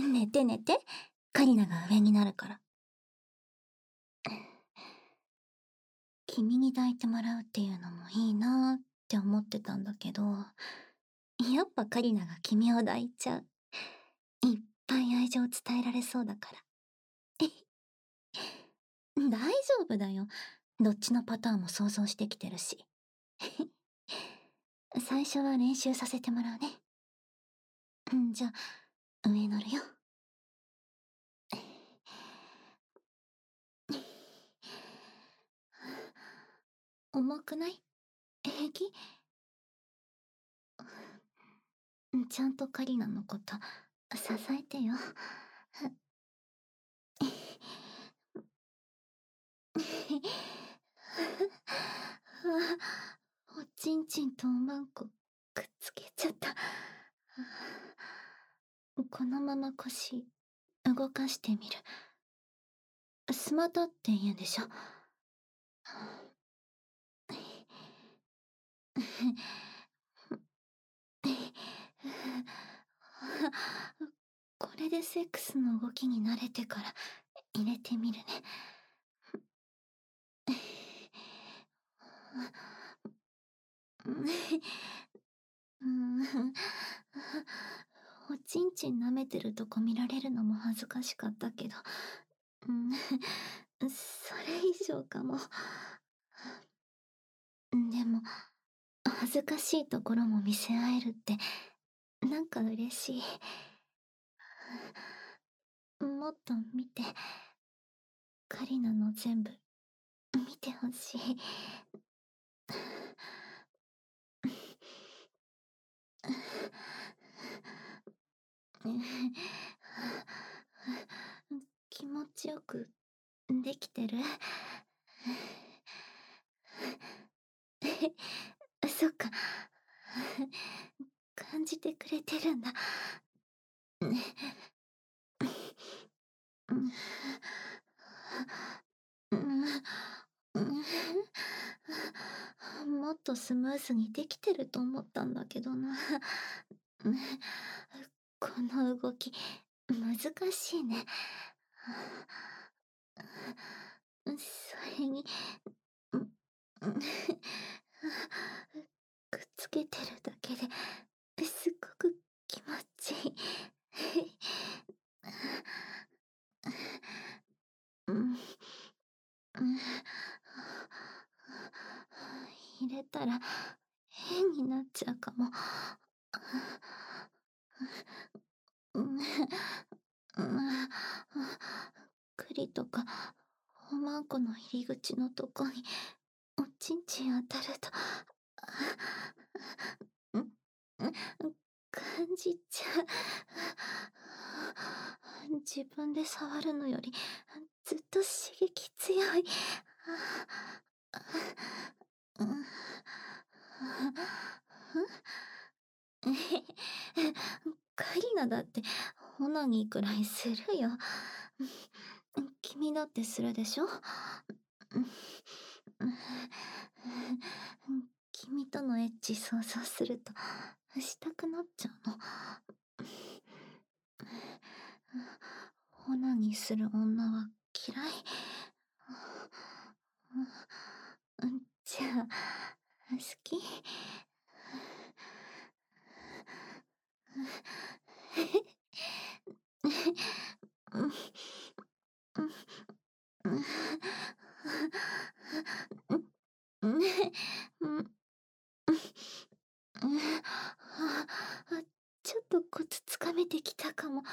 寝て寝て。カリナが上になるから。君に抱いてもらうっていうのもいいなーって思ってたんだけど、やっぱカリナが君を抱いちゃう。いっぱい愛情伝えられそうだから。大丈夫だよ。どっちのパターンも想像してきてるし。最初は練習させてもらうね。じゃあ、上乗るよ。重くない？平気？ちゃんとカリナのこと支えてよ。おちんちんとおまんこくっつけちゃった。このまま腰動かしてみる。スマタって言うんでしょ。これでセックスの動きに慣れてから入れてみるね。おちんちん舐めてるとこ見られるのも恥ずかしかったけど、それ以上かも。でも、恥ずかしいところも見せ合えるって、なんか嬉しい。もっと見て。カリナの全部、見てほしい。気持ちよくできてる？そっか。感じてくれてるんだ。もっとスムーズにできてると思ったんだけどな。この動き、難しいね。それに、くっつけてるだけですっごく気持ちいい。入れたら変になっちゃうかも。栗とかおまんこの入り口のとこにおちんちん当たると感じちゃう。自分で触るのよりずっと刺激強い。カリナだってオナニーくらいするよ。君だってするでしょ？君とのエッチ想像するとしたくなっちゃうの。オナニーする女は嫌い？じゃあ好き？ちょっとコツつかめてきたかも。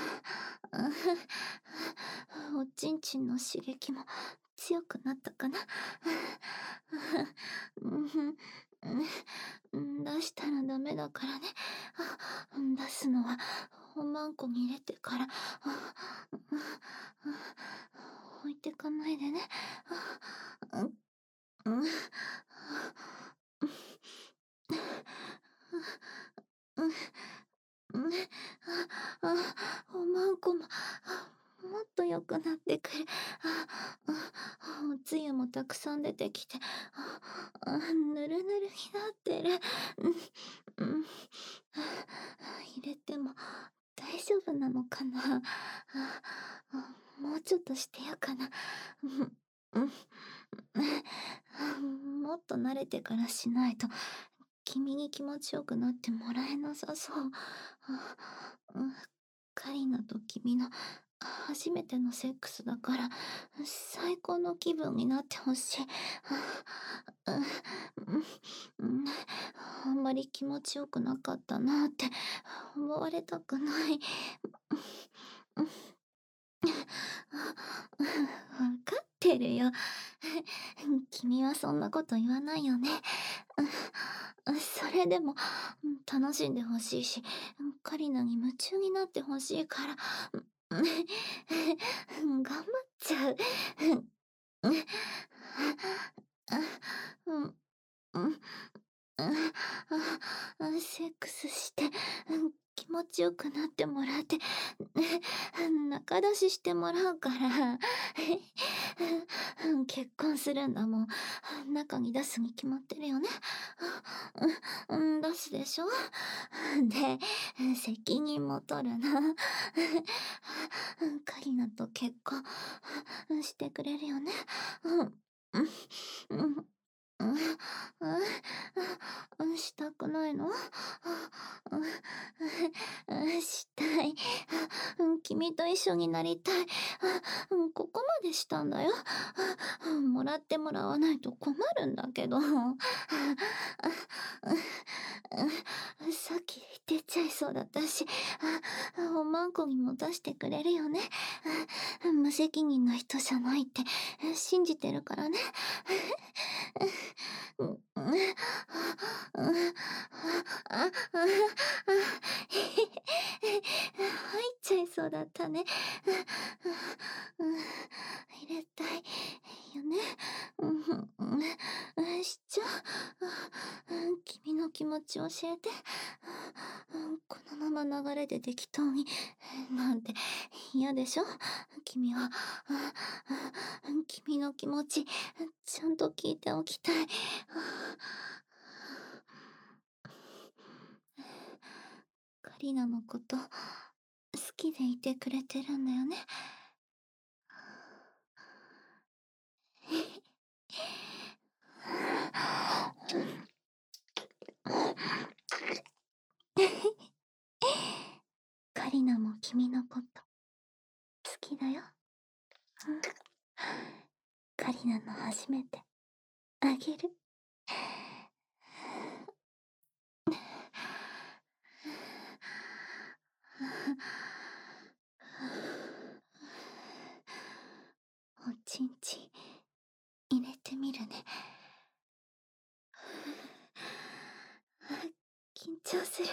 おちんちんの刺激も強くなったかな。出したらダメだからね。出すのはおまんこに入れてから。置いてかないでね。おまんこももっと良くなってくる。おつゆもたくさん出てきて、ぬるぬるになってる。入れても大丈夫なのかな。もうちょっとしてよかな。うん、もっと慣れてからしないと、君に気持ちよくなってもらえなさそう。カリナと君の初めてのセックスだから、最高の気分になってほしい。あんまり気持ちよくなかったなって思われたくない。わかってるよ。君はそんなこと言わないよね。それでも、楽しんでほしいし、カリナに夢中になってほしいから、頑張っちゃう。うんうんセックスして、気持ちよくなってもらって、仲出ししてもらうから。結婚するんだもん。中に出すに決まってるよね。出すでしょ。で、責任も取るな。カリナと結婚してくれるよね。したくないの？したい。君と一緒になりたい。ここまでしたんだよ。もらってもらわないと困るんだけど。さっき出ちゃいそうだったし、おまんこにも出してくれるよね。無責任な人じゃないって信じてるからね。入っちゃいそうだったね。入れたいよね。しちゃ君の気持ち教えて。このまま流れで適当になんて嫌でしょ。君は君の気持ちちゃんと聞いておきたい。カリナのこと好きでいてくれてるんだよね。カリナも君のこと好きだよ。カリナの初めてあげる。おちんちん入れてみるね。緊張する。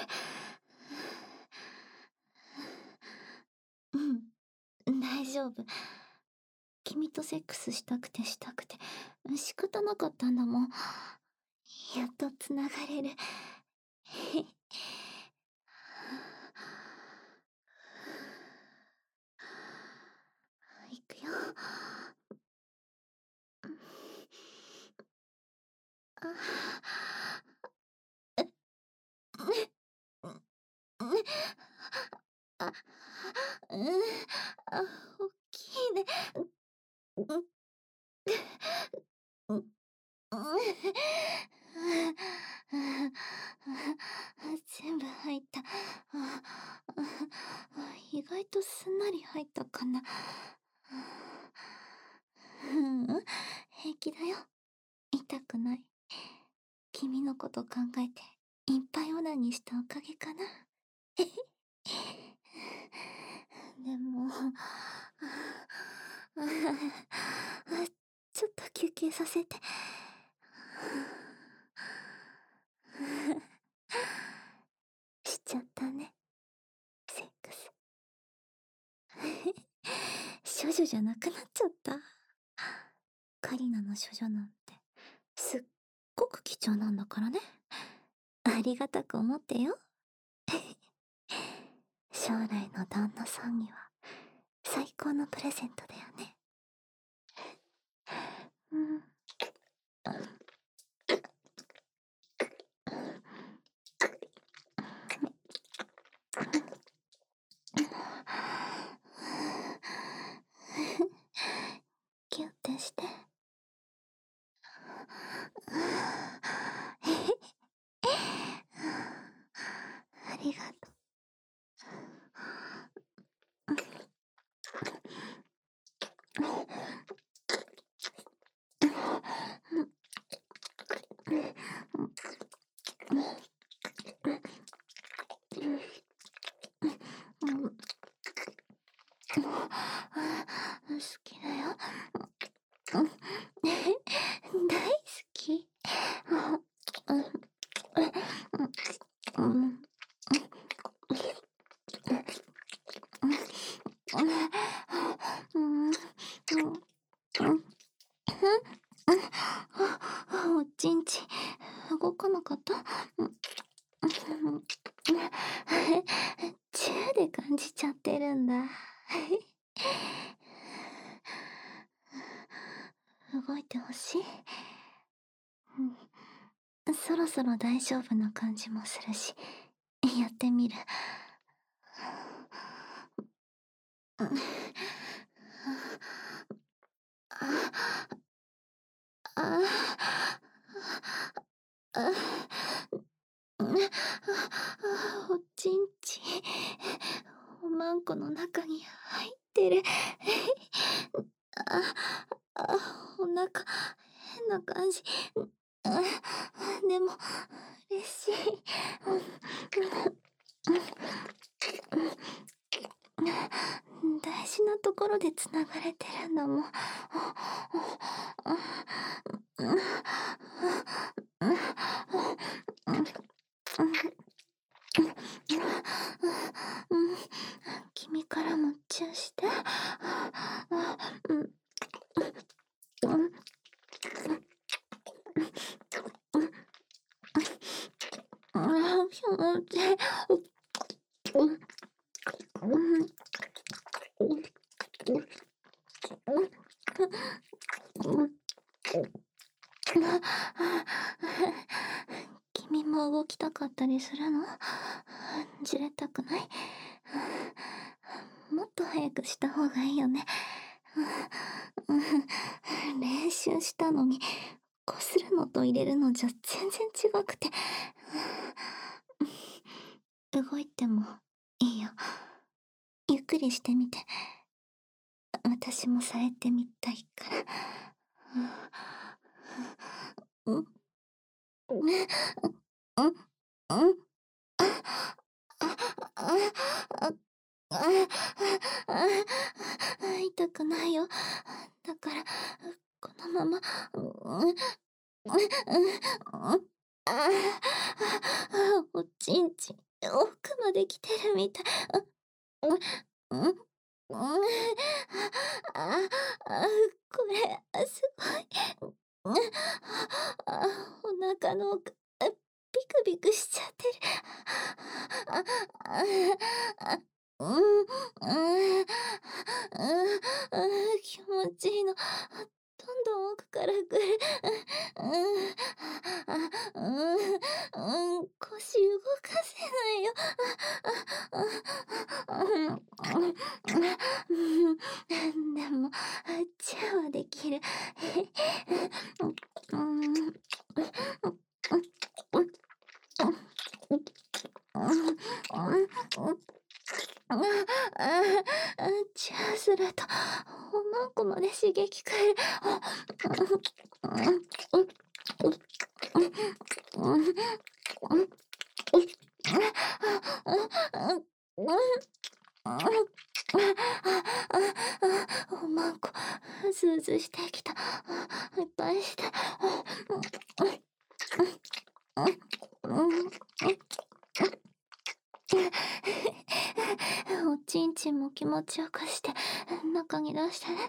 大丈夫。君とセックスしたくて仕方なかったんだもん。やっとつながれる。いくよ。あ、おっきいね。全部入った。意外とすんなり入ったかな。平気だよ。痛くない。君のこと考えていっぱいオナニーしたおかげかな。でもちょっと休憩させて。しちゃったね、セックス。処女じゃなくなっちゃった。カリナの処女なんてすっごく貴重なんだからね。ありがたく思ってよ。将来の旦那さんには最高のプレゼントだよね。 うん、うん、おちんちん動かなかった？チューで感じちゃってるんだ。動いてほしい？そろそろ大丈夫な感じもするし、やってみる。おちんちん、おまんこの中に入ってる。あ、お腹、変な感じ。あ、でも、嬉しい。大事なところで繋がれてるんだもん。君からもチューして。気持ちいい。君も動きたかったりするの？じれたくない？もっと早くした方がいいよね。練習したのに、こするのと入れるのじゃ全然違くて。動いてもいいよ。ゆっくりしてみて。私もされてみたいから。うん、うん、うん、うん、痛くないよ。だから、このまま、おちんちん、奥まで来てるみたい。これ、すごい。お腹の奥、ビクビクしちゃってる。あ、あ、気持ちいいの。どんどん奥から来る。腰動かせないよ。でも、チューはできる。チューすると、おまんこまで刺激くる。おまんこ、ズーズーしてきた。いっぱいして。おちんちんも気持ちよくして、中に出してね。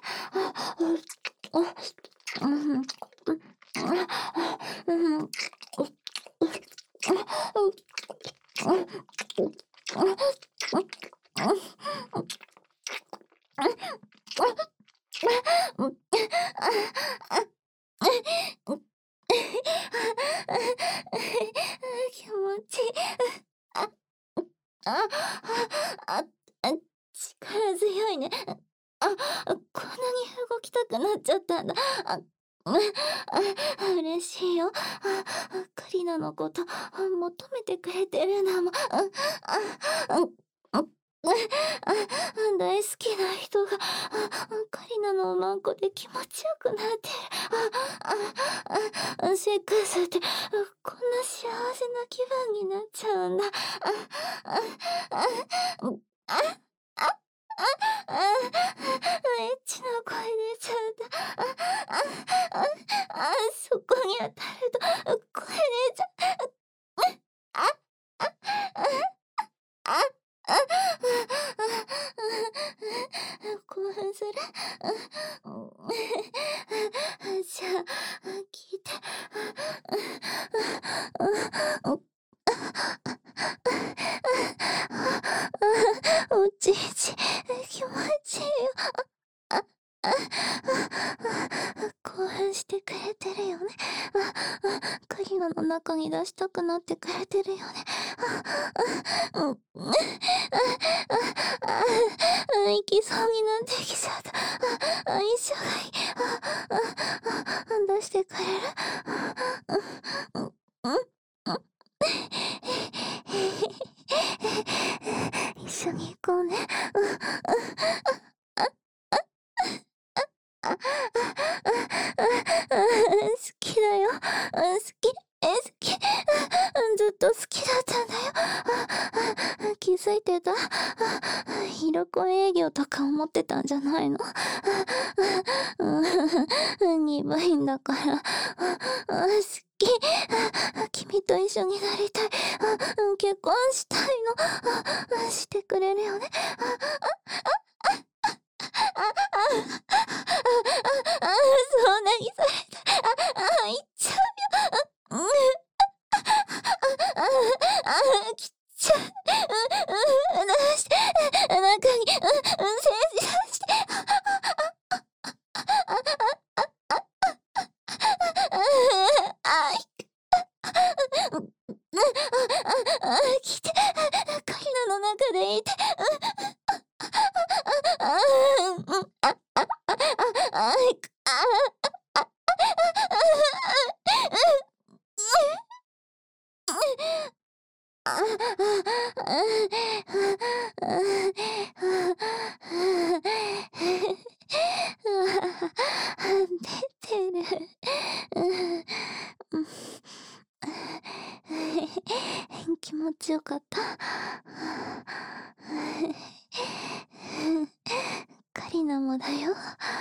気持ちいい。あ、あ、力強いね。こんなに動きたくなっちゃったんだ。嬉しいよ。カリナのこと求めてくれてるんだもん。大好きな人がカリナのおまんこで気持ちよくなってる。セックスってこんな幸せな気分になっちゃうんだ。エッチな声出ちゃった。そこに当たると声出ちゃう。あ、あ、あ、あ、あ、 興奮する。じゃあ、聞いて。おちいち、気持ちいいよ。興奮してくれてるよね。カリナの中に出したくなってくれてるよね。行きそうになってきちゃった。一緒がいい。出してくれる？一緒に行こうね。好きだよ。好き。好き。ずっと好きだったんだよ。気づいてた？色恋営業とか思ってたんじゃないの？鈍いんだから。好き。君と一緒になりたい。結婚したいの。してくれるよね。そうなりされたら、行っちゃうよ。きっちゃう。出して、中に、精子出して。来て、カリナの中でいて。出てる。気持ちよかった。カリナもだよ。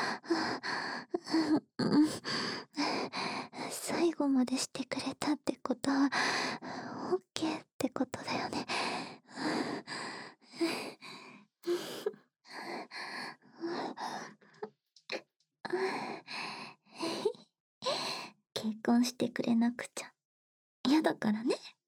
最後までしてくれたってことは、オッケーってことだよね。結婚してくれなくちゃ嫌だからね。